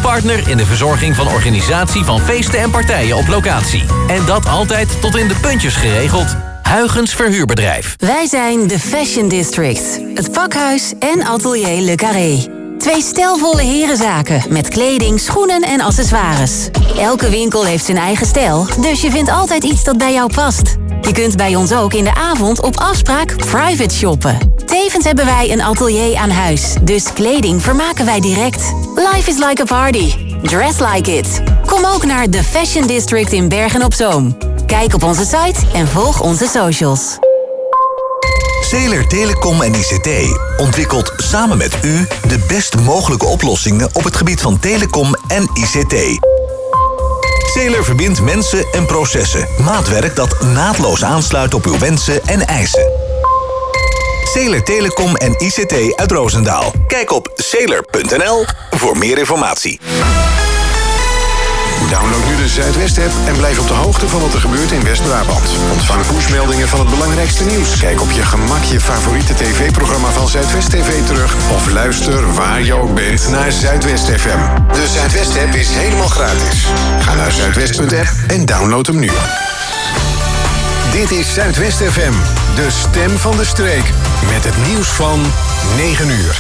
Partner in de verzorging van organisatie van feesten en partijen op locatie. En dat altijd tot in de puntjes geregeld. Huygens Verhuurbedrijf. Wij zijn de Fashion District. Het pakhuis en atelier Le Carré. 2 stijlvolle herenzaken met kleding, schoenen en accessoires. Elke winkel heeft zijn eigen stijl, dus je vindt altijd iets dat bij jou past. Je kunt bij ons ook in de avond op afspraak private shoppen. Tevens hebben wij een atelier aan huis, dus kleding vermaken wij direct. Life is like a party. Dress like it. Kom ook naar The Fashion District in Bergen-op-Zoom. Kijk op onze site en volg onze socials. Zeeler Telecom en ICT ontwikkelt samen met u de best mogelijke oplossingen op het gebied van telecom en ICT. Zeeler verbindt mensen en processen. Maatwerk dat naadloos aansluit op uw wensen en eisen. Zeeler Telecom en ICT uit Roosendaal. Kijk op zeeler.nl voor meer informatie. Download nu de Zuidwest-app en blijf op de hoogte van wat er gebeurt in West-Brabant. Ontvang pushmeldingen van het belangrijkste nieuws. Kijk op je gemak je favoriete tv-programma van Zuidwest TV terug. Of luister waar je ook bent naar Zuidwest FM. De Zuidwest-app is helemaal gratis. Ga naar zuidwest.app en download hem nu. Dit is Zuidwest FM, de stem van de streek. Met het nieuws van 9 uur.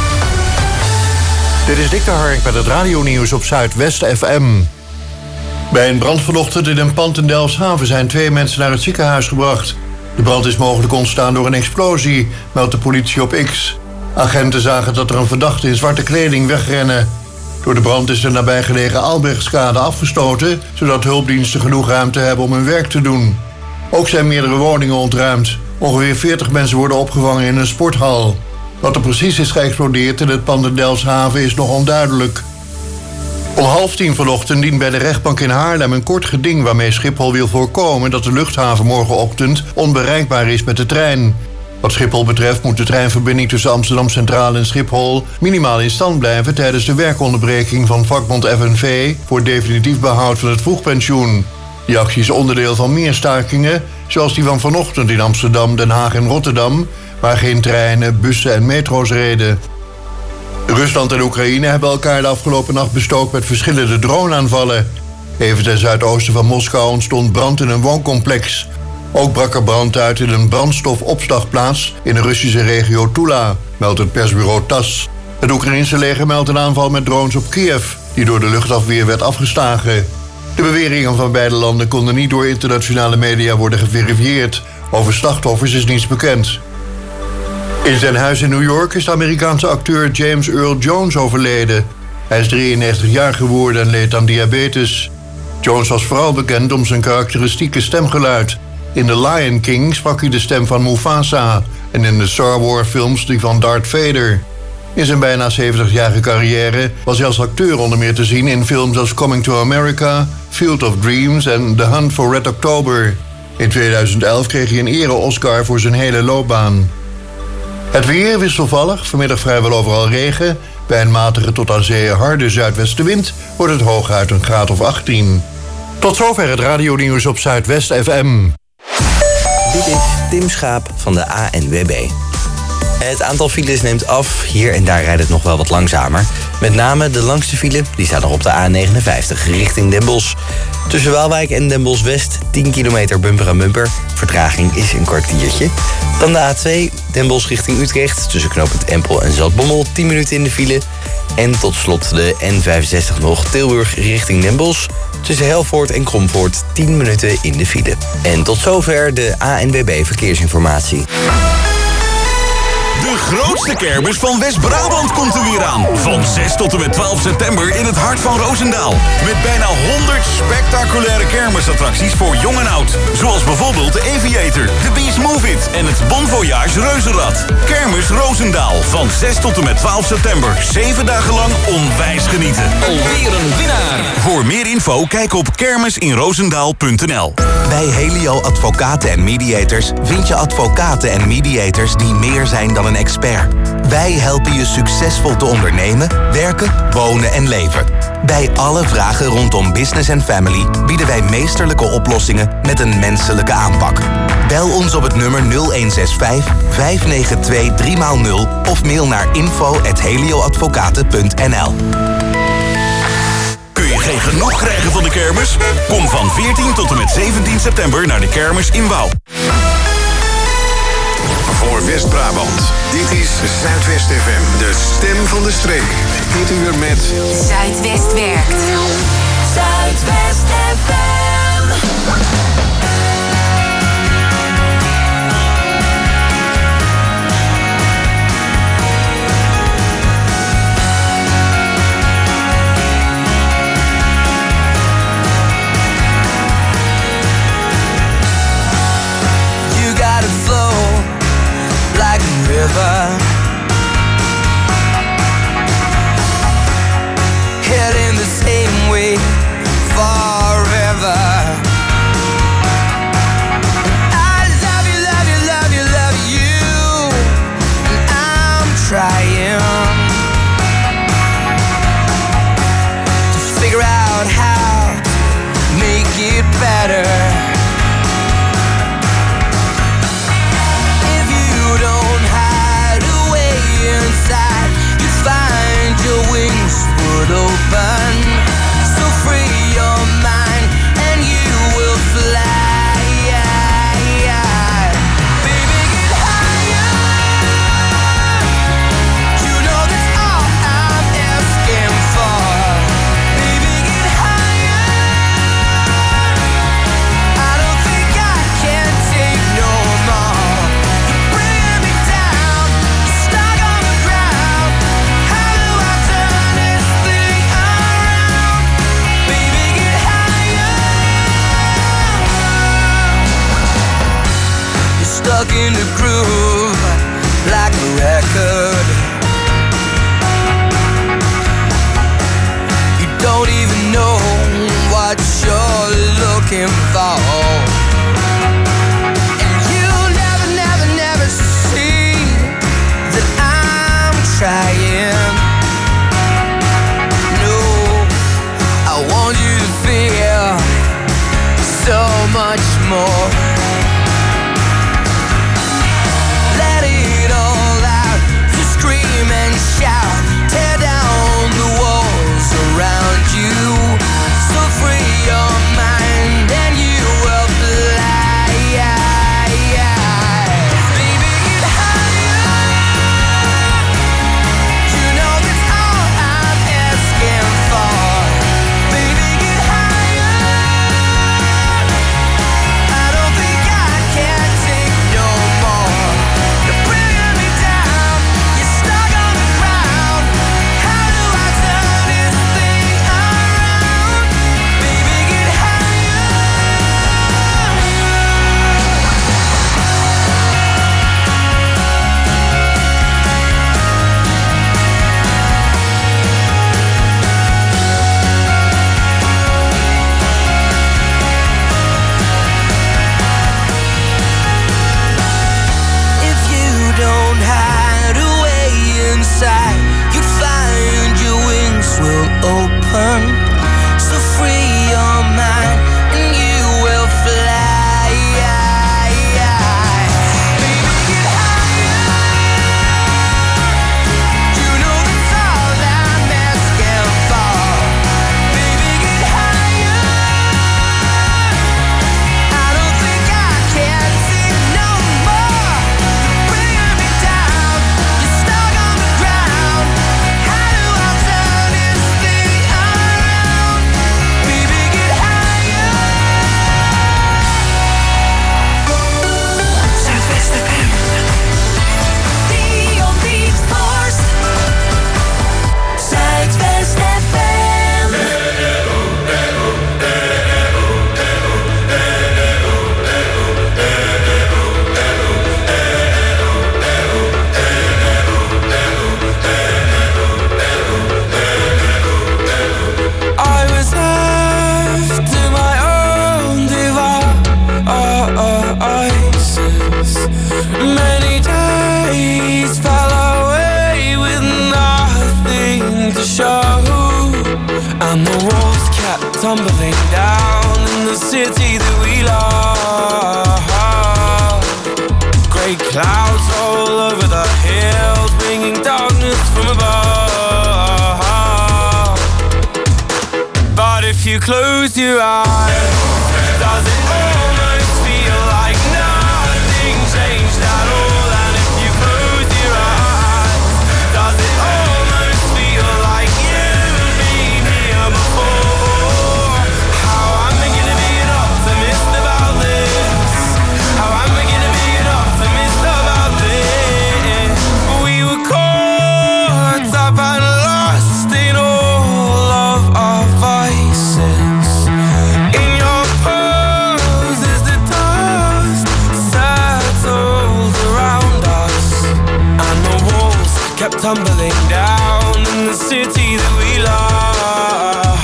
Dit is Dick de Hark met het radionieuws op Zuidwest FM. Bij een brand vanochtend in een pand in Delfshaven zijn 2 mensen naar het ziekenhuis gebracht. De brand is mogelijk ontstaan door een explosie, meldt de politie op X. Agenten zagen dat er een verdachte in zwarte kleding wegrende. Door de brand is de nabijgelegen Albrechtskade afgestoten, zodat hulpdiensten genoeg ruimte hebben om hun werk te doen. Ook zijn meerdere woningen ontruimd. Ongeveer 40 mensen worden opgevangen in een sporthal. Wat er precies is geëxplodeerd in het pand in Delfshaven is nog onduidelijk. Om 9:30 vanochtend dient bij de rechtbank in Haarlem een kort geding waarmee Schiphol wil voorkomen dat de luchthaven morgenochtend onbereikbaar is met de trein. Wat Schiphol betreft moet de treinverbinding tussen Amsterdam Centraal en Schiphol minimaal in stand blijven tijdens de werkonderbreking van vakbond FNV voor definitief behoud van het vroegpensioen. Die actie is onderdeel van meer stakingen, zoals die van vanochtend in Amsterdam, Den Haag en Rotterdam, waar geen treinen, bussen en metro's reden. Rusland en Oekraïne hebben elkaar de afgelopen nacht bestookt met verschillende droneaanvallen. Even ten zuidoosten van Moskou ontstond brand in een wooncomplex. Ook brak er brand uit in een brandstofopslagplaats in de Russische regio Tula, meldt het persbureau TASS. Het Oekraïense leger meldt een aanval met drones op Kiev, die door de luchtafweer werd afgeslagen. De beweringen van beide landen konden niet door internationale media worden geverifieerd. Over slachtoffers is niets bekend. In zijn huis in New York is de Amerikaanse acteur James Earl Jones overleden. Hij is 93 jaar geworden en leed aan diabetes. Jones was vooral bekend om zijn karakteristieke stemgeluid. In The Lion King sprak hij de stem van Mufasa en in de Star Wars films die van Darth Vader. In zijn bijna 70-jarige carrière was hij als acteur onder meer te zien in films als Coming to America, Field of Dreams en The Hunt for Red October. In 2011 kreeg hij een ere-Oscar voor zijn hele loopbaan. Het weer wisselvallig, vanmiddag vrijwel overal regen. Bij een matige tot aan zee harde zuidwestenwind wordt het hooguit een graad of 18. Tot zover het radionieuws op Zuidwest FM. Dit is Tim Schaap van de ANWB. Het aantal files neemt af. Hier en daar rijdt het nog wel wat langzamer. Met name de langste file, die staat nog op de A59 richting Den Bosch. Tussen Waalwijk en Den Bosch West 10 kilometer bumper aan bumper. Vertraging is een kwartiertje. Dan de A2 Den Bosch richting Utrecht. Tussen knooppunt Empel en Zaltbommel 10 minuten in de file. En tot slot de N65 nog Tilburg richting Den Bosch. Tussen Helvoort en Kromvoort 10 minuten in de file. En tot zover de ANWB Verkeersinformatie. De grootste kermis van West-Brabant komt er weer aan. Van 6 tot en met 12 september in het hart van Roosendaal. Met bijna 100 spectaculaire kermisattracties voor jong en oud. Zoals bijvoorbeeld de Aviator, de Beast Move It en het Bon Voyage Reuzenrad. Kermis Roosendaal van 6 tot en met 12 september. 7 dagen lang onwijs genieten. Alweer een winnaar. Voor meer info kijk op kermisinroosendaal.nl. Bij Helio Advocaten en Mediators vind je advocaten en mediators die meer zijn dan een expert. Wij helpen je succesvol te ondernemen, werken, wonen en leven. Bij alle vragen rondom business en family bieden wij meesterlijke oplossingen met een menselijke aanpak. Bel ons op het nummer 0165 592 3x0 of mail naar info@helioadvocaten.nl. Dus kom van 14 tot en met 17 september naar de kermis in Wouw. Voor West-Brabant, dit is Zuidwest FM, de stem van de streek. Dit uur met Zuidwest werkt. Zuidwest FM. You gotta flow like a river, heading the same way forever. I love you, love you, love you, love you, and I'm trying to figure out how to make it better. Find your wings would open, so free your mind and you will fly. Baby, get higher. You know that's all I'm asking for. Baby, get higher. I don't think I can take no more. You're bringing me down, you're stuck on the ground. Stuck in the groove like a record. You don't even know what you're looking for, and you never, never, never see that I'm trying. No, I want you to feel so much more. And shout, tear down the walls around you, so free your mind and you will fly. Baby, get higher. You know that's all I'm asking for. Baby, get higher. I don't think I can take no more. You're bringing me down, you're stuck on the ground. How do I turn this thing around? Baby, get higher. If you don't hide away inside, you'd find your wings will open, so free your mind and you will fly. Baby, get higher. You know that's all I'm asking for. Baby, get higher. I don't think I can take no more. You're bringing me down, you're stuck on the ground. How do I turn this thing around? Baby, get higher. Zuidwest FM. The only force. Zuidwest FM. I was left to my own devices. Many days fell away with nothing to show, and the walls kept tumbling down in the city that we love. Grey clouds all over the hills, bringing darkness from above. But if if you close your eyes, does it almost feel like nothing changed at all? And if you close your eyes, does it almost feel like you've been here before? How am I gonna be an optimist about this? How am I gonna be an optimist about this? We were caught up and lost in all of our vices. In your poses the dust settled around us, and the walls kept tumbling down in the city that we love.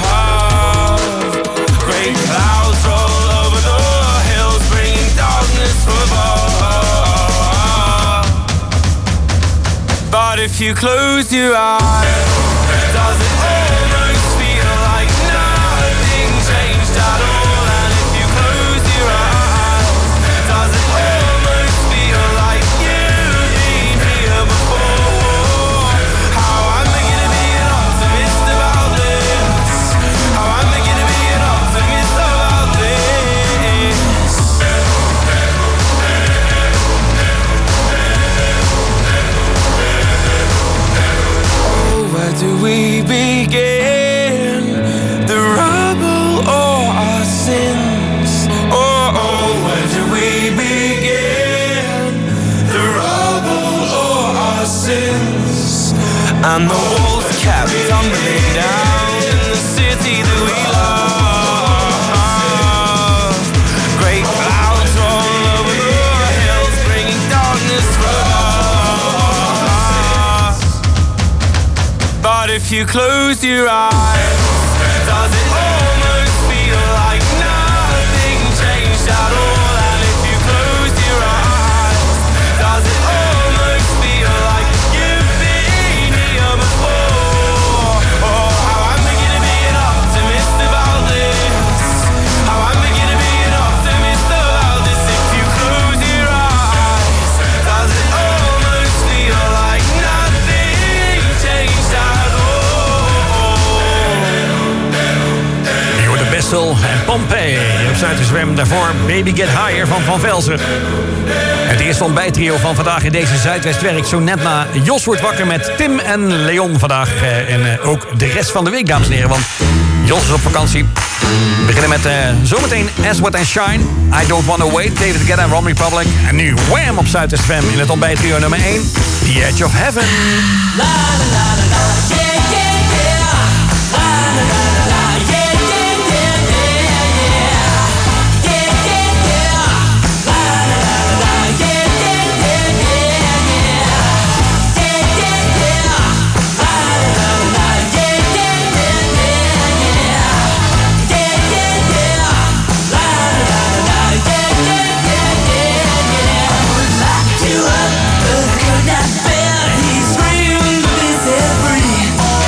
Great clouds roll over the hills, bringing darkness from above. But if you close your eyes, does it almost feel like nothing changed at all? And if you close your eyes, does it almost feel like you've been here before? How am I gonna be an optimist about this? How am I gonna be an optimist about this? Oh, where do we begin? The rubble or our sins? Oh, where do we begin? The rubble or our sins? And the walls kept tumbling down in the city that we love. Great clouds roll over the hills, bringing darkness from us. But if you close your eyes, does it almost feel like nothing changed at all? And if you close your eyes, does it almost feel like you've been here before? Oh, how am I gonna be an optimist about this? How am I gonna be an optimist about this? If you close your eyes, does it almost feel like nothing changed at all? Je hoort de Bestel en Pompeii op Zuid-Zwem. Daarvoor Baby Get Higher van Velzen. Het eerste ontbijttrio van vandaag in deze Zuidwestwerk. Zo net na Jos wordt wakker met Tim en Leon vandaag. En ook de rest van de week, dames en heren. Want Jos is op vakantie. We beginnen met zometeen Aswad and Shine. I Don't Wanna Wait. David Guetta en Ron Republic. En nu Wham op Zuidwestwem in het ontbijttrio nummer 1. The Edge of Heaven. La la la la la, yeah yeah yeah. La la la la la, yeah yeah yeah yeah yeah. Yeah yeah yeah. La la la la la, yeah yeah yeah yeah yeah. Yeah yeah yeah. La la la la la, yeah yeah yeah yeah yeah. Yeah yeah yeah. La la la la la, yeah yeah yeah yeah yeah. Locked you up, but could not bear. He's screaming, but he's set free.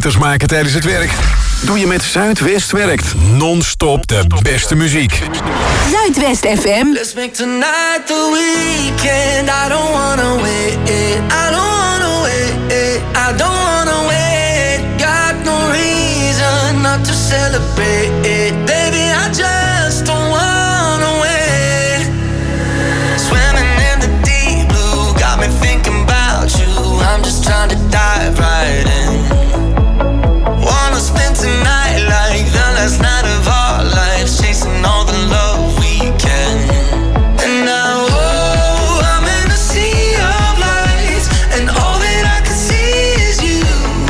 meters maken tijdens het werk? Doe je met Zuidwest Werkt. Non-stop de beste muziek. Zuidwest FM. Let's make tonight the weekend. I don't wanna wait. I don't wanna wait. I don't wanna wait. Got no reason not to celebrate. Baby, I just don't wanna wait. Swimming in the deep blue got me thinking about you. I'm just trying to dive right in. Wanna spend tonight like the last night of our lives, chasing all the love we can. And now, oh, I'm in a sea of lights, and all that I can see is you.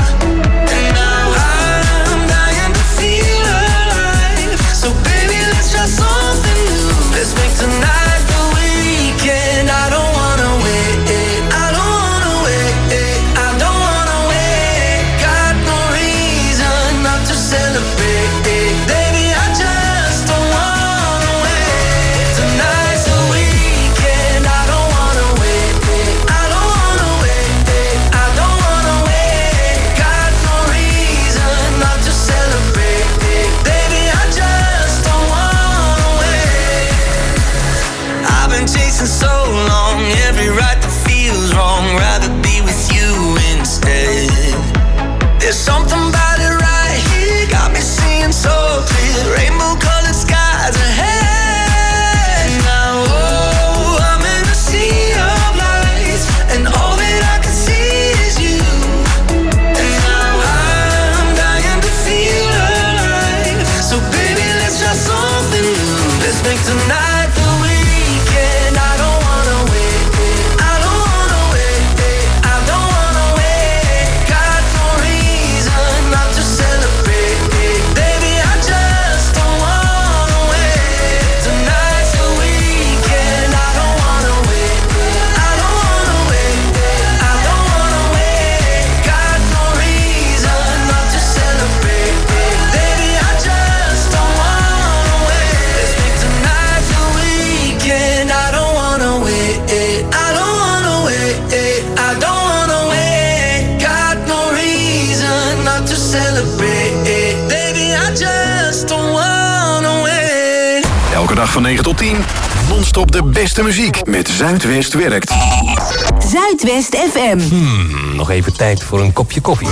And now I'm dying to feel alive. So baby, let's try something new. Let's make tonight the weekend. I don't wanna wait. I don't wanna wait. I don't wanna wait. Got no reason not to celebrate. Baby, I just don't wanna wait. Tonight's the weekend. I don't wanna wait. I don't wanna wait. I don't wanna wait. Got no reason not to celebrate. Baby, I just don't wanna wait. I've been chasing so long, every right that feels wrong. Rather be with you instead. There's something about it right here, got me seeing so clear. Rainbow colored skies ahead. Now, oh, I'm in a sea of lights, and all that I can see is you. And now I'm dying to feel alive. So baby, let's try something new. Let's make tonight the weekend. I don't wanna wait. I don't wanna wait. I don't wanna wait. Got no reason not to celebrate. Baby, I just don't wanna wait. Tonight's the weekend. I don't wanna wait. I don't wanna wait. I don't wanna wait. Got no reason not to celebrate. Baby, I just don't wanna wait. Let's make tonight the weekend. I don't wanna wait. I don't wanna wait. I don't wanna wait. Got no reason not to celebrate. Baby, I just don't wanna wait. Elke dag van 9 tot 10. Non-stop de beste muziek met Zuidwest Werkt. Zuidwest FM. Nog even tijd voor een kopje koffie.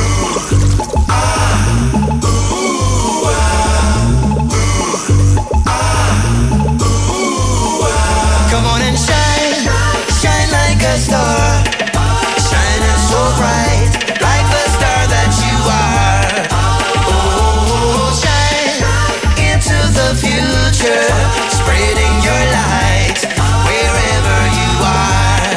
Come on and shine, shine like a star, shining so bright, like the star that you are. Oh, shine into the future, spreading your light wherever you are.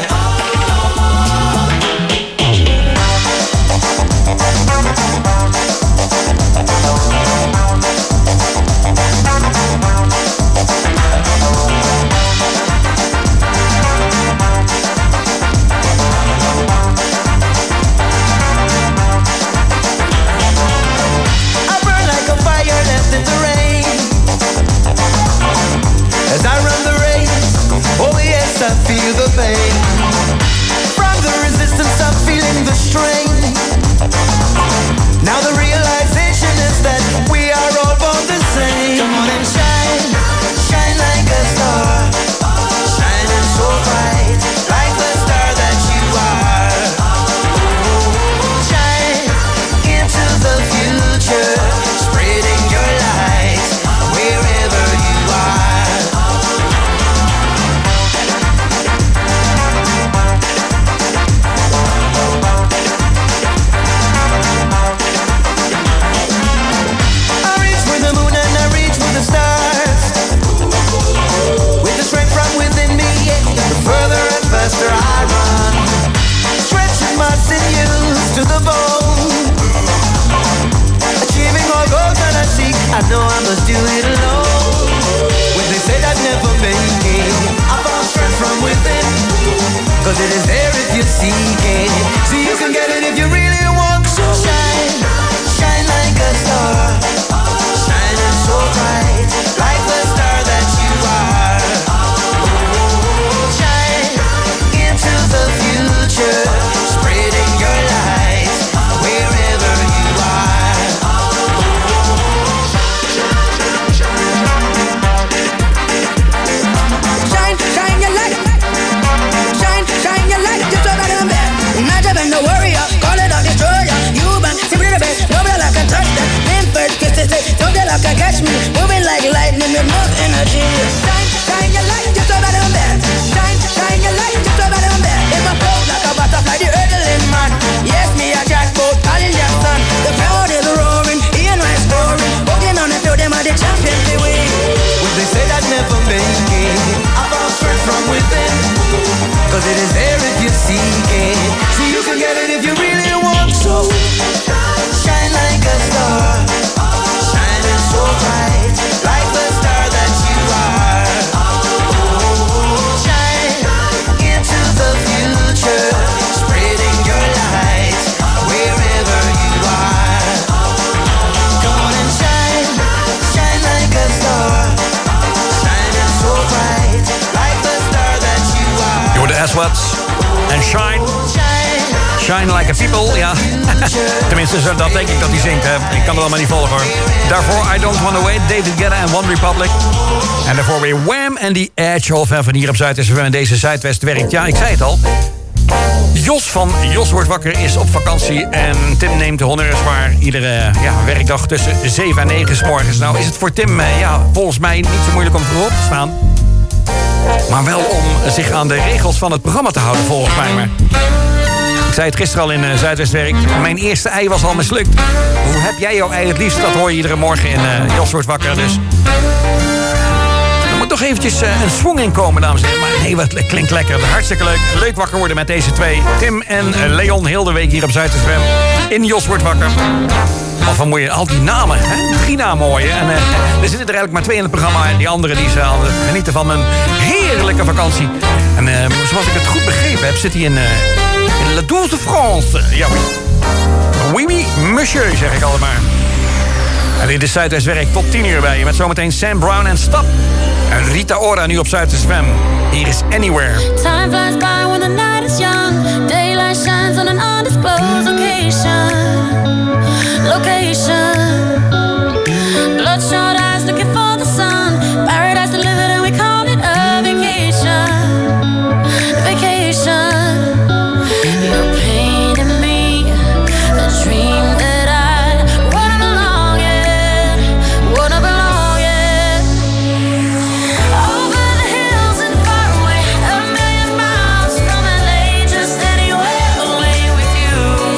I burn like a fire left in the rain. As I run the race, oh yes, I feel the pain. From the resistance, I'm feeling the strain. Now the realization is that we are all born the same. Come on and shine, shine like a star, shining so bright, like the star that you are. Oh, shine into the future, spreading your light wherever you are. I reach for the moon and I reach for the stars. With the strength from within me, the further and faster I run. Stretching my sinews to the bone. Achieving all goals that I seek, I know I must do it alone. When they said I'd never make it, I found strength from within. Cause it is there if you seek it. So you can get it if you really want to. Shine, shine like a star, shining so bright, like the star that you are. Oh, shine into the future, spreading your light wherever you are. energy. Shine, shine your light, just over them there. Shine, shine your light, just over them there. In my flow like a butterfly, the hurdling man. Yes, me a jackpot, all in your son. The crowd is roaring, hear my story. Walking on the field, them are the champions they win. When they say that never make it, I found strength from within. Cause it is there if you seek it. See, you can get it if you really want to. Shine like a star, shining so bright, like the star that you are. Shine into the future, spreading your light wherever you are. Come on and shine, shine like a star, shining so bright, like the star that you are. Je hoort de Aswats en Shine. Shine like a people, ja. Tenminste, dat denk ik dat hij zingt. Hè. Ik kan het allemaal niet volgen hoor. Daarvoor I Don't Wanna Wait, David Guetta en One Republic. En daarvoor weer Wham en The Edge of Heaven hier op Zuidwest en deze Zuidwest werkt. Ja, ik zei het al. Jos van Jos wordt wakker is op vakantie. En Tim neemt de honneurs waar iedere werkdag tussen 7 en 9 's morgens. Nou is het voor Tim volgens mij niet zo moeilijk om voorop te staan. Maar wel om zich aan de regels van het programma te houden volgens mij. Maar ik zei het gisteren al in Zuidwestwerk. Mijn eerste ei was al mislukt. Hoe heb jij jouw ei het liefst? Dat hoor je iedere morgen in Jos wordt wakker. Dus er moet toch eventjes een swing in komen, dames en heren. Maar nee, wat klinkt lekker. Hartstikke leuk. Leuk wakker worden met deze twee. Tim en Leon, heel de week hier op Zuidwestwerk. In Jos wordt wakker. Of dan moet je al die namen, hè? 3 namen hoor je. En er zitten er eigenlijk maar 2 in het programma. En die andere die zal genieten van een heerlijke vakantie. En zoals ik het goed begrepen heb, zit hij in La Douce France. Ja, oui, oui, monsieur, zeg ik allemaal. En dit is Zuidwestwerk tot 10 uur bij je. Met zometeen Sam Brown en Stap. En Rita Ora nu op Zuidwest FM. Hier is Anywhere. Time flies by when the night is young. Daylight shines on an undisclosed location. Bloodshot eyes looking for the sun. Paradise delivered and we call it a vacation. You're painting me a dream that I wouldn't belong in. Over the hills and far away, a million miles from LA, just anywhere away with you.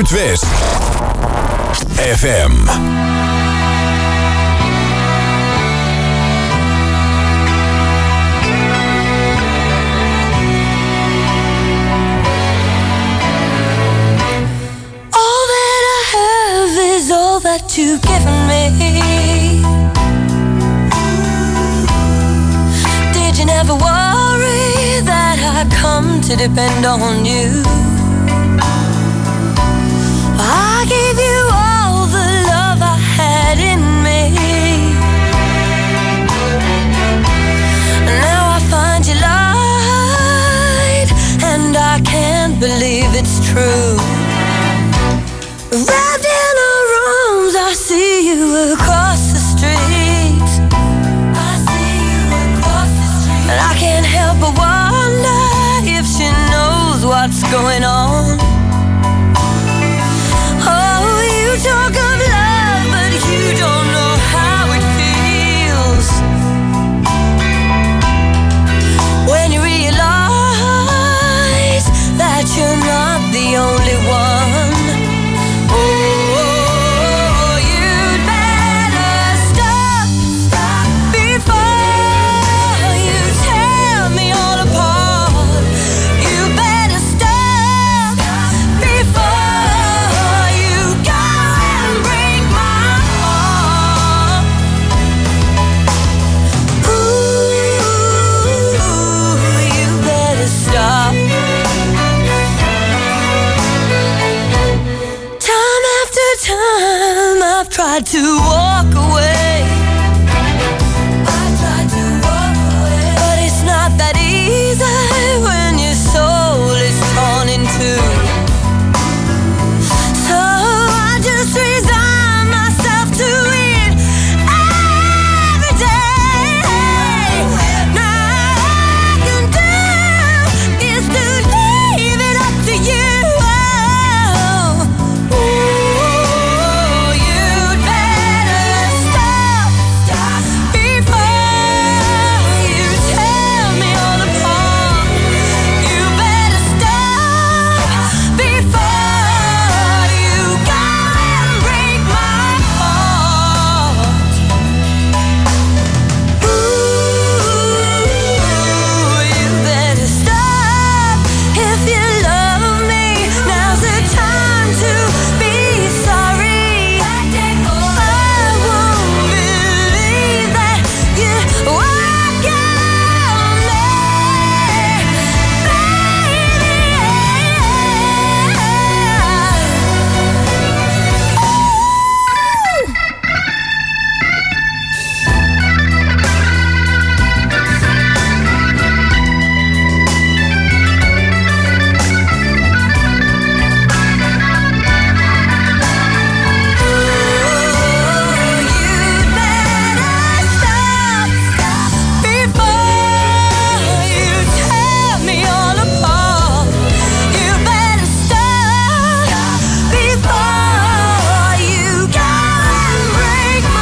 Zuidwest FM. All that I have is all that you've given me. Did you never worry that I come to depend on you? I gave you all the love I had in me. Now I find you lied, and I can't believe it's true. Wrapped in her arms, I see you across the street. I see you across the street. And I can't help but wonder if she knows what's going on. Oh, you talk of love, but you don't know how it feels. When you realize that you're not the only one. Oh, you'd better stop before you tear me all apart. You better stop before you go and break my heart. Ooh, you better stop. Time after time I've tried to walk away. I've tried to walk away. But it's not that easy when your soul is torn in two. So I just resign myself to it every day. Now all I can do is to leave it up to you. Oh, you'd better stop before you tear me all apart. You better stop before you go and break my heart. Ooh, you better stop if you love me. Now's the time to be sorry. I won't believe that you walk on me, you'd better stop before you tear me all apart. You better stop before you go and break my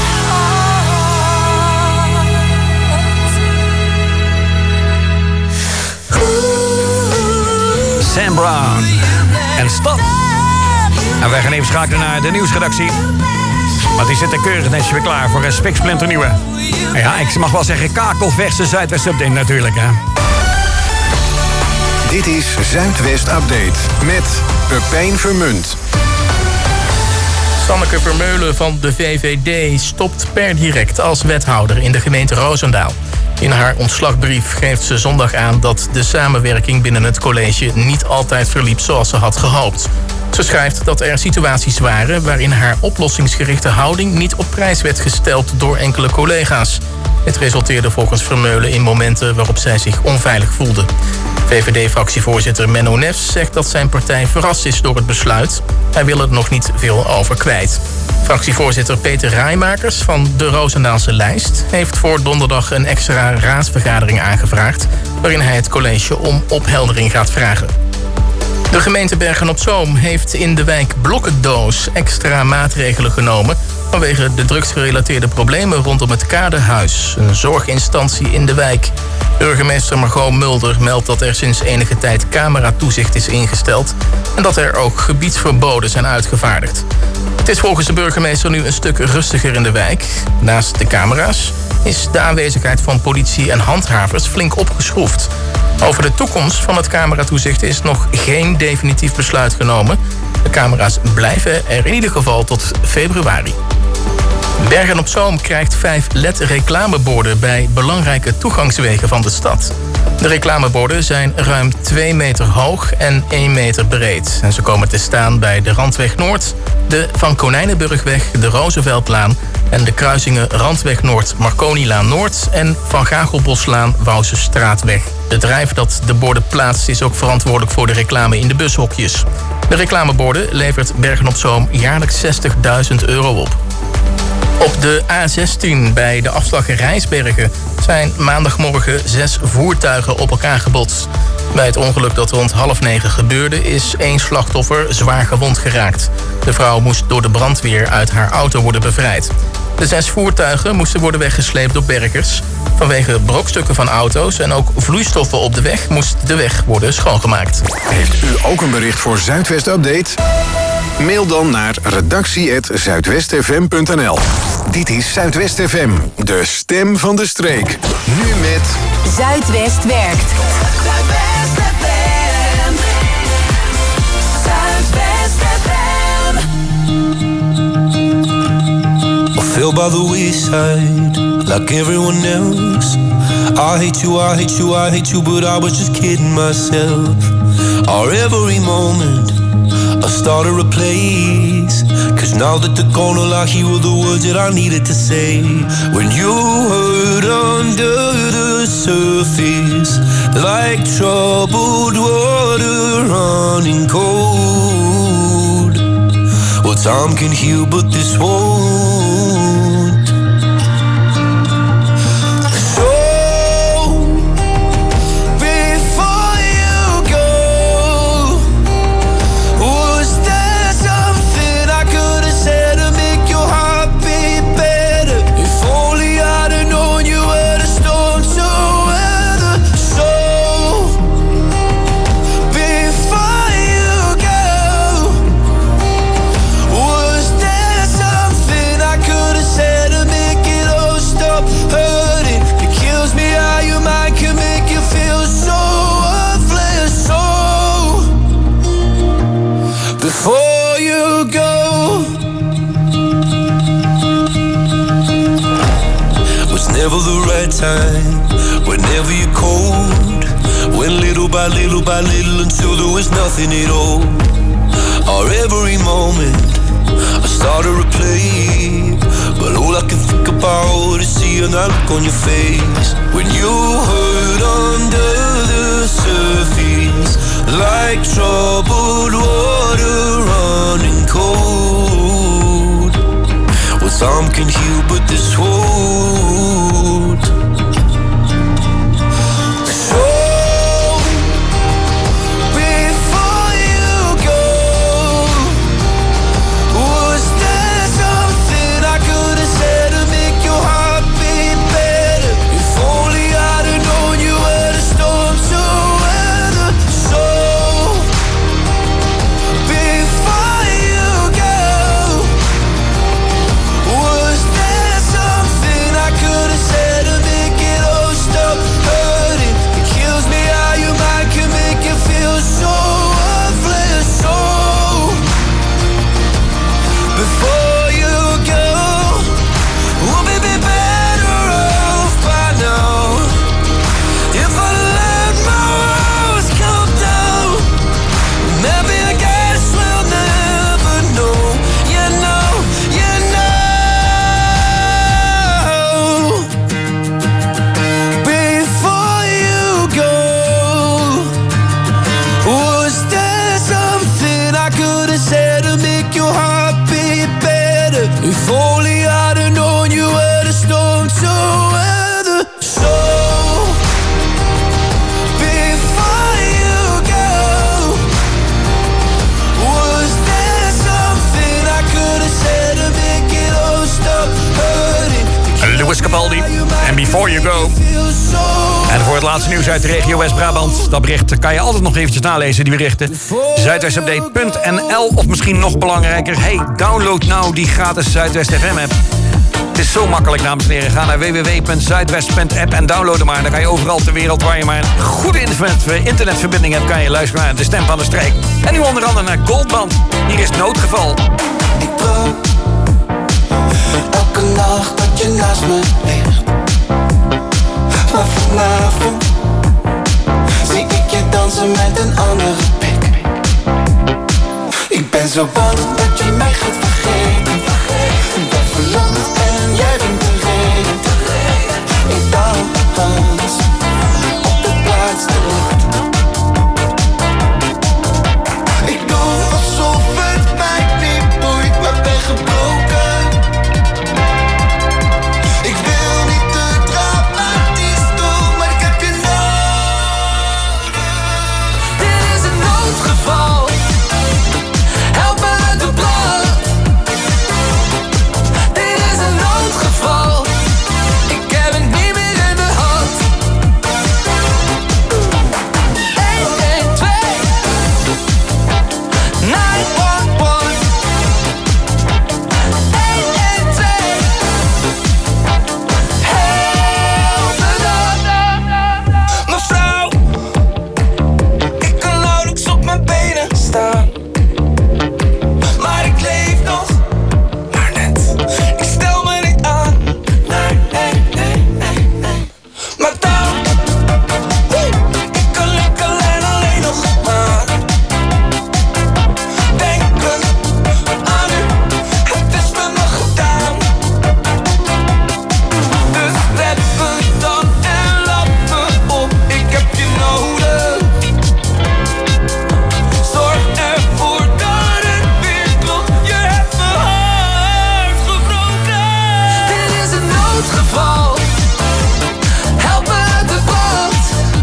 heart. Sam Brown en Stop. En wij gaan even schakelen naar de nieuwsredactie. Want die zit er keurig netjes weer klaar voor een spiksplinternieuwe. En ja, ik mag wel zeggen kakelverse Zuidwest Update natuurlijk, hè. Dit is Zuidwest Update met Pepijn Vermunt. Sanneke Vermeulen van de VVD stopt per direct als wethouder in de gemeente Roosendaal. In haar ontslagbrief geeft ze zondag aan dat de samenwerking binnen het college niet altijd verliep zoals ze had gehoopt. Ze schrijft dat er situaties waren waarin haar oplossingsgerichte houding niet op prijs werd gesteld door enkele collega's. Het resulteerde volgens Vermeulen in momenten waarop zij zich onveilig voelde. VVD-fractievoorzitter Menno Nefs zegt dat zijn partij verrast is door het besluit. Hij wil er nog niet veel over kwijt. Fractievoorzitter Peter Rijmakers van de Roosendaalse lijst heeft voor donderdag een extra raadsvergadering aangevraagd, waarin hij het college om opheldering gaat vragen. De gemeente Bergen-op-Zoom heeft in de wijk Blokkendoos extra maatregelen genomen vanwege de drugsgerelateerde problemen rondom het Kadehuis, een zorginstantie in de wijk. Burgemeester Margot Mulder meldt dat er sinds enige tijd cameratoezicht is ingesteld en dat er ook gebiedsverboden zijn uitgevaardigd. Het is volgens de burgemeester nu een stuk rustiger in de wijk. Naast de camera's is de aanwezigheid van politie en handhavers flink opgeschroefd. Over de toekomst van het cameratoezicht is nog geen definitief besluit genomen. De camera's blijven er in ieder geval tot februari. Bergen op Zoom krijgt 5 LED-reclameborden bij belangrijke toegangswegen van de stad. De reclameborden zijn ruim 2 meter hoog en 1 meter breed. En ze komen te staan bij de Randweg Noord, de Van Konijnenburgweg, de Rozenveldlaan en de kruisingen Randweg Noord, Marconilaan Noord en Van Gagelboslaan, Wouwsestraatweg. Het bedrijf dat de borden plaatst is ook verantwoordelijk voor de reclame in de bushokjes. De reclameborden levert Bergen op Zoom jaarlijks €60.000 op. Op de A16 bij de afslag Rijsbergen zijn maandagmorgen 6 voertuigen op elkaar gebotst. Bij het ongeluk dat rond 8:30 gebeurde is 1 slachtoffer zwaar gewond geraakt. De vrouw moest door de brandweer uit haar auto worden bevrijd. De 6 voertuigen moesten worden weggesleept door bergers. Vanwege brokstukken van auto's en ook vloeistoffen op de weg moest de weg worden schoongemaakt. Heeft u ook een bericht voor Zuidwest Update? Mail dan naar redactie@zuidwestfm.nl. Dit is Zuidwest FM, de stem van de streek. Nu met Zuidwest werkt. Zuidwest FM. Zuidwest FM. I fell by the wayside, like everyone else. I hate you, I hate you, I hate you, but I was just kidding myself. Our every moment I started a place, 'cause now that they're gone, all I hear were the words that I needed to say. When you hurt under the surface, like troubled water running cold. Well, time can heal, but this won't. Before you go, was never the right time, whenever you're cold. Went little by little by little until there was nothing at all. Our every moment I started to replay, but all I can think about is seeing that look on your face. When you hurt under the surface, like troubled water running cold. Well, some can heal, but this won't. So, before you go, was there something I could have said to make your heart beat better? If only I'd have known you were the storm to weather. So, before you go, was there something Lewis Capaldi en Before You Go. En voor het laatste nieuws uit de regio West-Brabant. Dat bericht kan je altijd nog eventjes nalezen, die berichten. Zuidwestupdate.nl of misschien nog belangrijker. Hey, download nou die gratis Zuidwest FM app. Het is zo makkelijk, dames en heren. Ga naar www.zuidwest.app en download hem maar. Dan kan je overal ter wereld waar je maar een goede internetverbinding hebt, kan je luisteren naar De Stem van de Streek. En nu onder andere naar Goldband. Hier is Noodgeval. Ik droom elke nacht dat je naast me ligt. Maar vanavond zie ik je dansen met een andere pik. Ik ben zo bang dat je mij gaat vergeten. Ik ben verlamd en jij bent de reden. Ik dans op de plaats te licht. Ik doe alsof het mij niet boeit, maar ben gebroken. Ik wil niet te dramatisch doen, maar ik heb je nodig. Dit is een noodgeval. Help me uit de blad. Dit is een noodgeval. Ik heb het niet meer in de hand. 112 911 112 Help me dan. Mevrouw, ik kan nauwelijks op mijn benen staan. Maar ik leef nog, maar net. Ik stel me niet aan. Nee. Maar dan, ik kan enkel en alleen nog maar denken aan u. Het is met me gedaan. Dus red me dan en laat me op. Ik heb je nodig. Zorg ervoor dat het weer klopt. Je hebt mijn hart gebroken. Dit is een noodgeval. Help me uit de brand.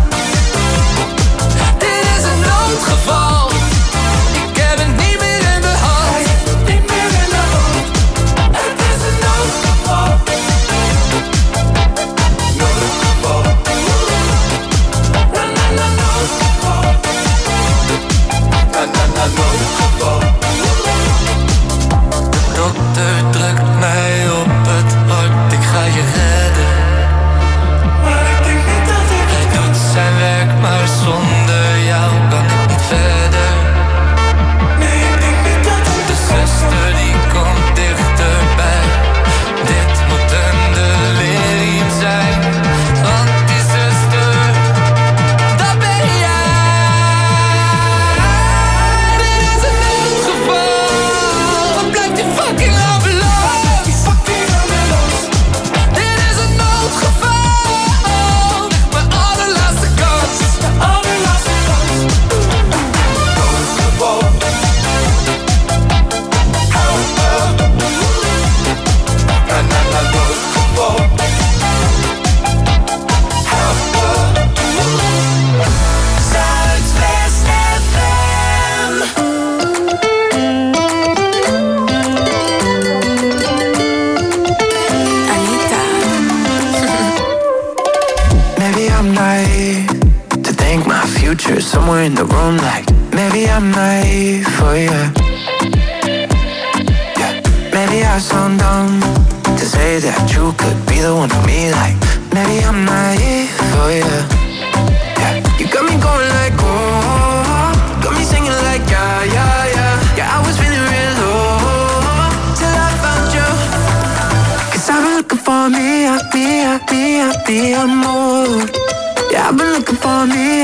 Dit is een noodgeval. Ik heb het niet meer in de hand. Niet meer in de hand. Het is een noodgeval. Noodgeval. Noodgeval. Noodgeval. Dokter drukt mij op het hart, ik ga je redden. Maar ik denk niet dat hij doet zijn werk, maar zonder jou kan ik niet verder. Nee, ik denk niet dat de zuster die komt dichterbij. Dit moet een delirium zijn, want die zuster, dat ben jij. Dit is een noodgeval. Wat blijft die fucking ambulance? Dit is een noodgeval. Mijn allerlaatste kans. Allerlaatste kans. Noodgeval. Help me. Noodgeval. Help me. Zuidwest FM. Maybe I'm naive to think my future is somewhere in the room. Like maybe I'm naive for you. Yeah. Maybe I sound dumb to say that you could be the one for me. Like maybe I'm naive for you. Yeah. You got me going like oh, got me singing like yeah, yeah, yeah. Yeah, I was feeling real low till I found you. 'Cause I've been looking for me, amor. Yeah, I've been looking for me,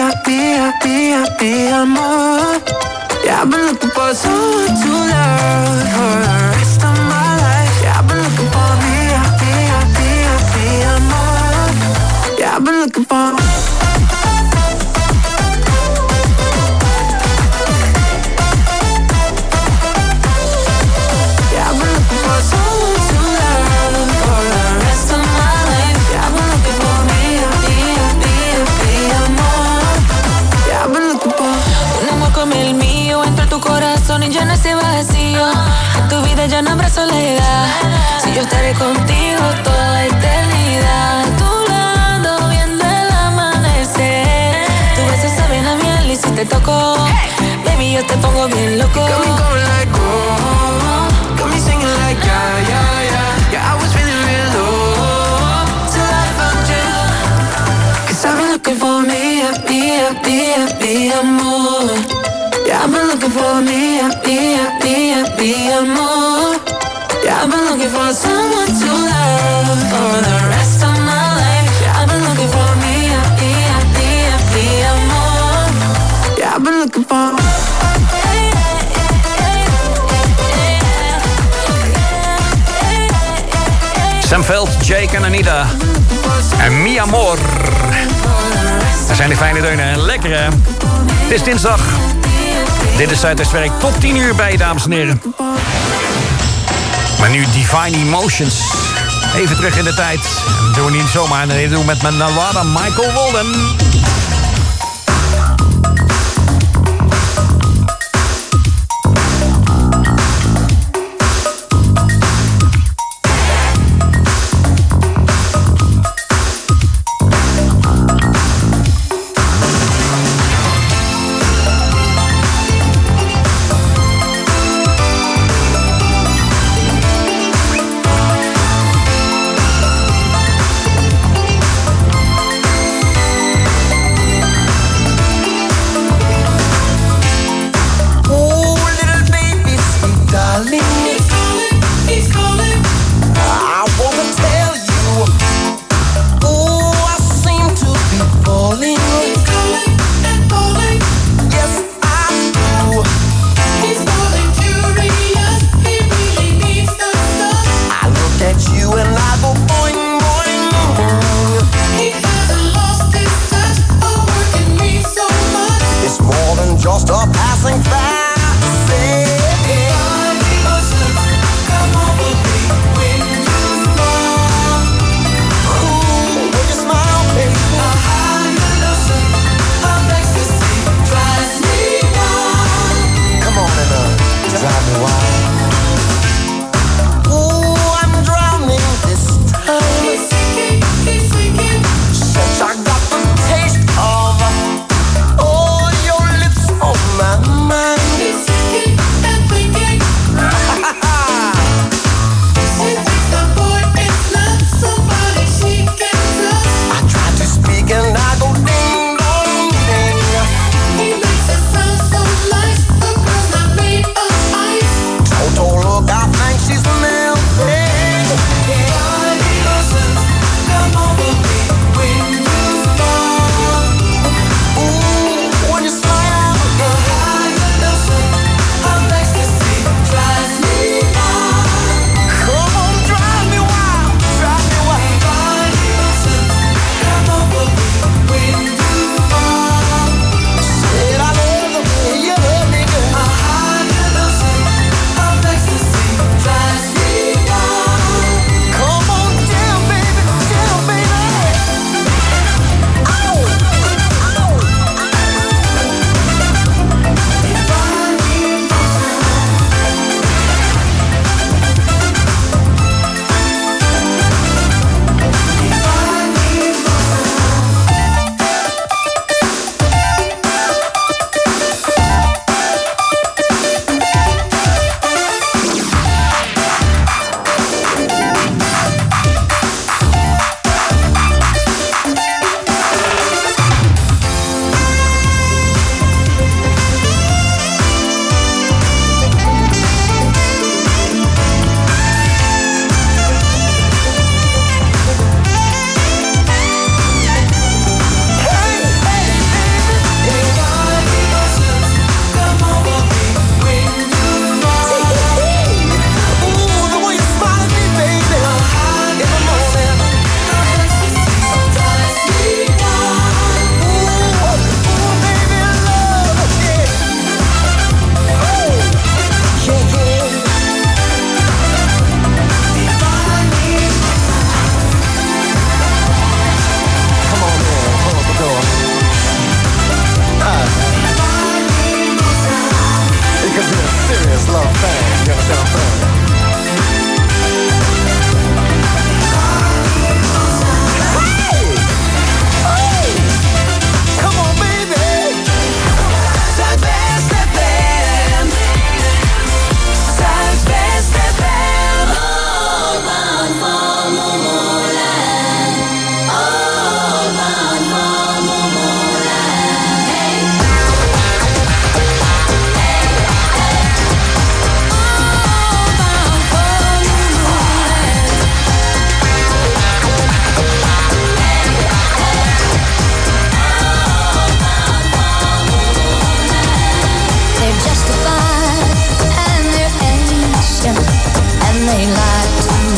amor. Yeah, I've been looking for someone to love for the rest of my life. Yeah, I've been looking for me, amor. Yeah, I've been looking for. Yeah, I've been looking for someone to love for the rest of my life. Yeah, I've been looking for me, amor. Yeah, I've been looking for Un amor como el mío entre tu corazón y llena ese vacío. En tu vida ya no habrá soledad. Si yo estaré contigo toda la eternidad. yo te pongo bien loco. Got me going like oh, got me singing like yeah, yeah, yeah. Yeah, I was feeling real low till I found you. 'Cause I've been looking for me amor. Yeah, I've been looking for me amor. Yeah, I've been looking for someone to love for the rest of my life. Yeah, I've been looking for me amor. Yeah, I've been looking for. Sam Veld, Jake en Anita. En Mi Amor. Dat zijn die fijne deunen. Lekker hè? Het is dinsdag. Dit is Zuidwestwerk tot 10 uur bij je, dames en heren. Maar nu Divine Emotions. Even terug in de tijd. Dat doen we niet zomaar. Nee, dat doen we met mijn Nawada Michael Walden.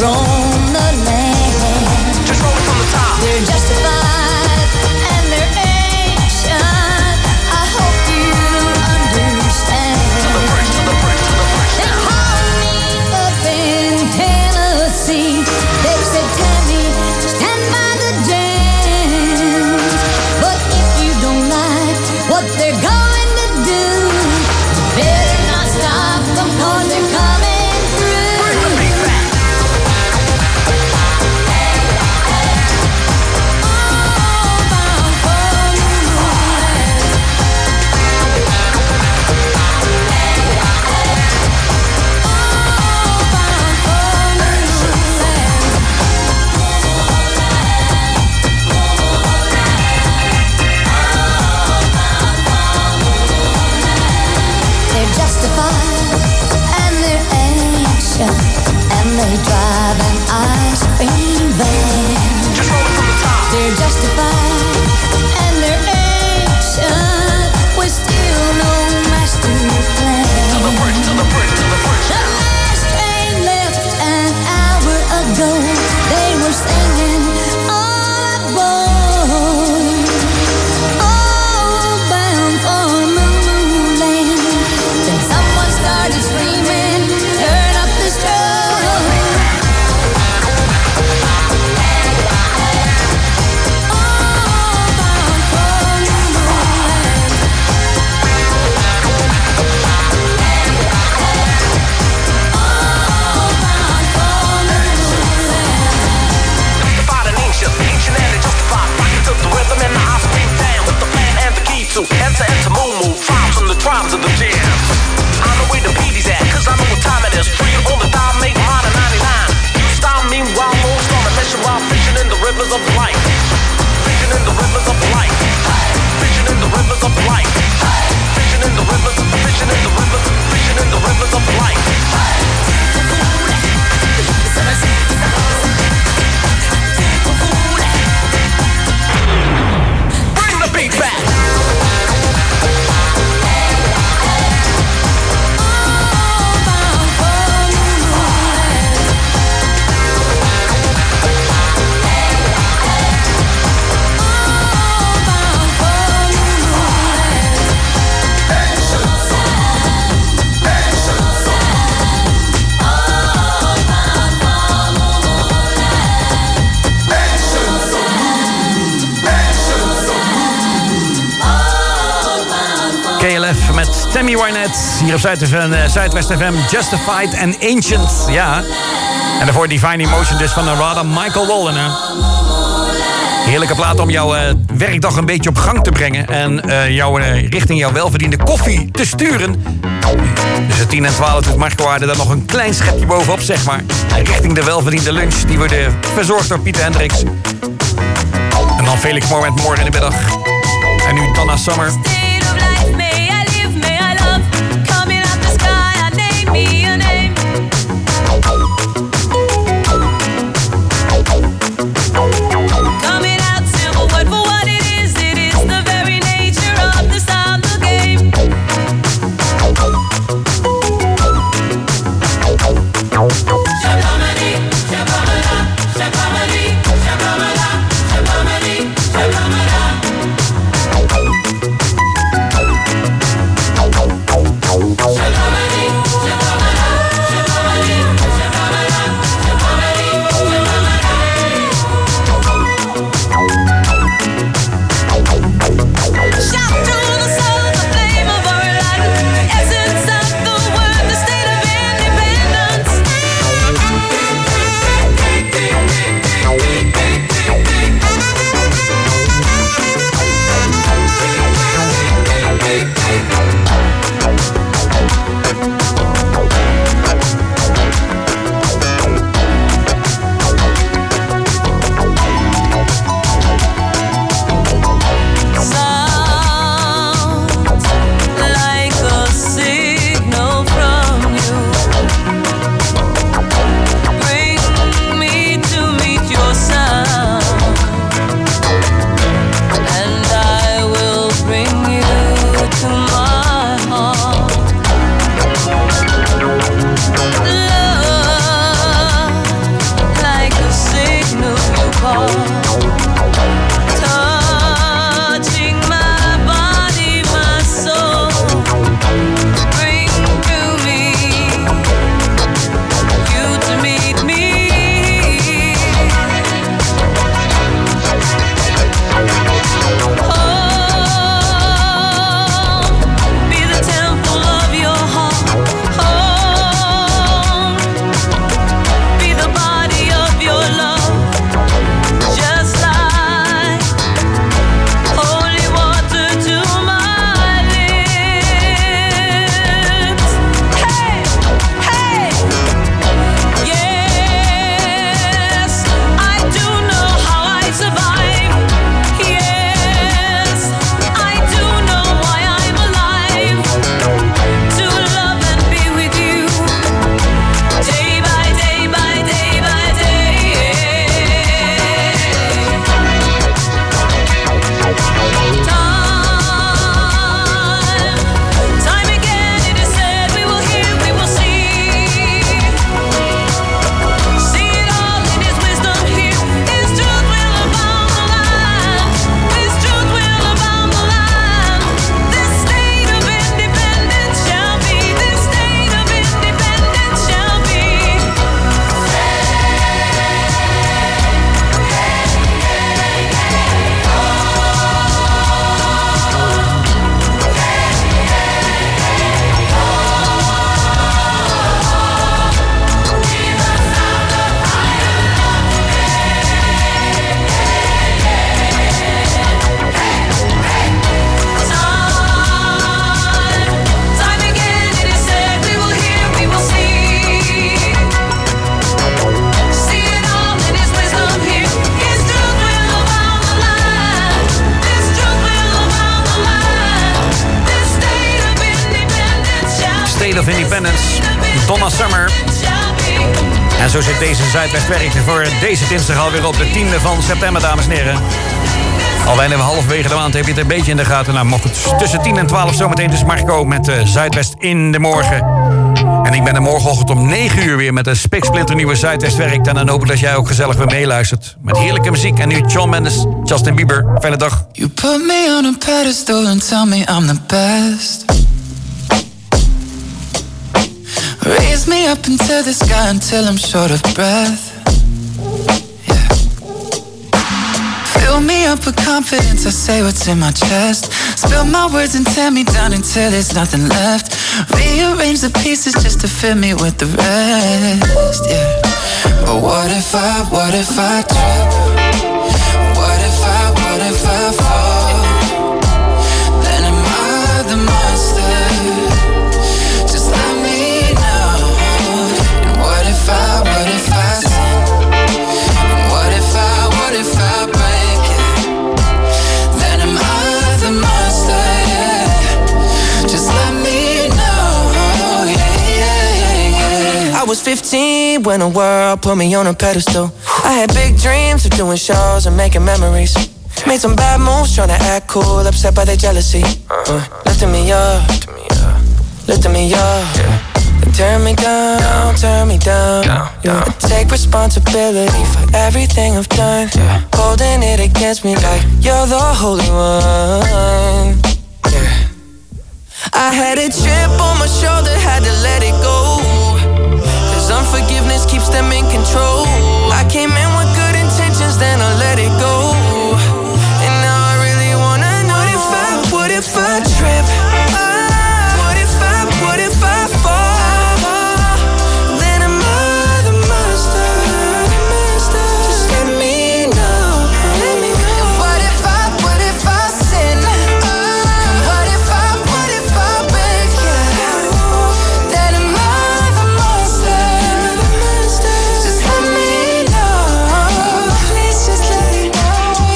roam the land. Just roll it from the top. They're justified and they're ancient. I hope you understand. To the bridge, to the bridge, to the bridge. They called me up in Tennessee. They said, Tammy, stand by the dance. But if you don't like what they're going to do, better not stop them 'cause they're coming through. Bring the beat back. Bound for Lululand. Bound for Lululand. They're justified and they're ancient, and they drive an ice cream van. Just roll it from the top. They're justified and they're ancient, with still no master plan. To the bridge, to the bridge, to the bridge. The last train left an hour ago. They were singing all aboard, all bound for Lululand. Then someone started screaming, turn up the strobe. All bound for Lululand. All bound for Lululand. Justified and ancient, ancient and justified. Rocking to the rhythm and the house beat down with the plan and the key to enter moo. Tribes from the tribes of the jams. I know where the PD's at, 'cause I know what time it is. Free on the dial, make mine at 99. You style meanwhile, no storm and mission while fishing in the rivers of life. Fishing in the rivers of life. Fishing in the rivers of life. Fishing in the rivers, fishing in the rivers, fishing in the rivers of life. Bring the beat back. All bound for Lululand. All bound for Lululand. KLF met Tammy Wynette. Hier op Zuidwest FM. Justified and Ancient. Ja. En daarvoor Divine Emotion dus van Narada Michael Walden. Heerlijke plaat om jouw werkdag een beetje op gang te brengen. En richting jouw welverdiende koffie te sturen. Tussen 10 en 12 doet Marco Aarde daar nog een klein schepje bovenop, zeg maar. Richting de welverdiende lunch. Die wordt verzorgd door Pieter Hendricks. En dan Felix Moor met Morgen in de middag. En nu Donna Summer. State of life, may I live, may I love. Coming out the sky, I name me a name. Coming out simple, word for what it is the very nature of the sound of the game. Shabamani, shabamala, shabamani, shabamala, shabamani, shabamala. Decade of Independence, Donna Summer. En zo zit deze Zuidwestwerk voor deze dinsdag alweer op de 10e van september, dames en heren. Al bijna halverwege de maand heb je het een beetje in de gaten. Nou, maar goed, tussen 10 en 12 zometeen dus Marco met Zuidwest in de morgen. En ik ben er morgenochtend om 9 uur weer met een spiksplinternieuwe Zuidwestwerk. En dan hoop ik dat jij ook gezellig weer meeluistert. Met heerlijke muziek. En nu Shawn Mendes, Justin Bieber. Fijne dag. You put me on a pedestal and tell me I'm the best. Raise me up into the sky until I'm short of breath. Yeah. Fill me up with confidence, I say what's in my chest. Spill my words and tear me down until there's nothing left. Rearrange the pieces just to fill me with the rest. Yeah. But what if I trip? What if I fall? Then am I the monster? Just let me know. And what if I sin? And what if I break it? Then am I the monster? Yeah. Just let me know. Yeah. I was 15 when the world put me on a pedestal. I had big dreams of doing shows and making memories. Made some bad moves trying to act cool, upset by their jealousy. Lifting me up, lifting me up. And turn me down. I take responsibility for everything I've done. Holding it against me like you're the holy one. I had a chip on my shoulder, had to let it go. Cause unforgiveness keeps them in control. I came in with good intentions, then I let it go. And now I really wanna know what if I trip? What if I fall? Then am I the monster? Just let me know. And what if I sin? What if I break it? Then am I the monster? Just let me know. Please just let me know.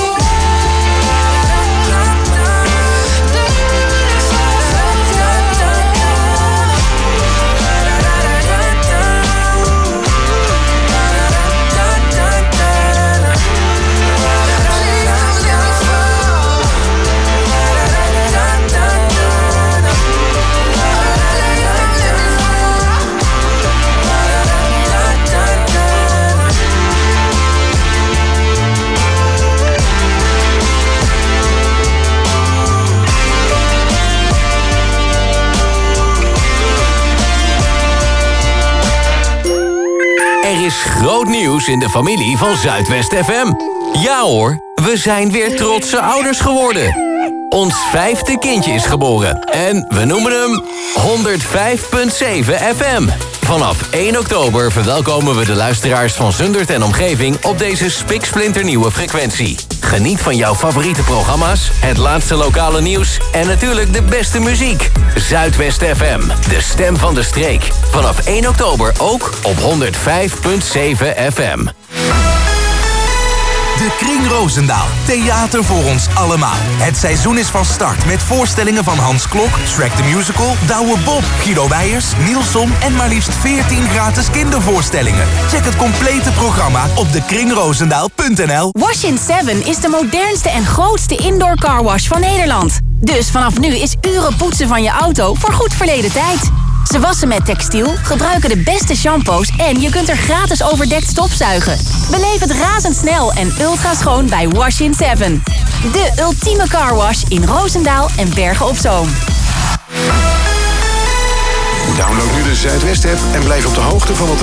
Er is groot nieuws in de familie van Zuidwest FM. Ja hoor, we zijn weer trotse ouders geworden. Ons 5e kindje is geboren en we noemen hem 105.7 FM. Vanaf 1 oktober verwelkomen we de luisteraars van Zundert en omgeving op deze spiksplinternieuwe frequentie. Geniet van jouw favoriete programma's, het laatste lokale nieuws en natuurlijk de beste muziek. Zuidwest FM, de stem van de streek. Vanaf 1 oktober ook op 105.7 FM. De Kring Roosendaal. Theater voor ons allemaal. Het seizoen is van start met voorstellingen van Hans Klok, Shrek the Musical, Douwe Bob, Guido Weijers, Nielson en maar liefst 14 gratis kindervoorstellingen. Check het complete programma op dekringroosendaal.nl. Wash in 7 is de modernste en grootste indoor carwash van Nederland. Dus vanaf nu is uren poetsen van je auto voor goed verleden tijd. Ze wassen met textiel, gebruiken de beste shampoos en je kunt er gratis overdekt stofzuigen. Beleef het razendsnel en ultra schoon bij Wash in 7. De ultieme carwash in Roosendaal en Bergen op Zoom. Download nu de Zuidwest-app en blijf op de hoogte van wat er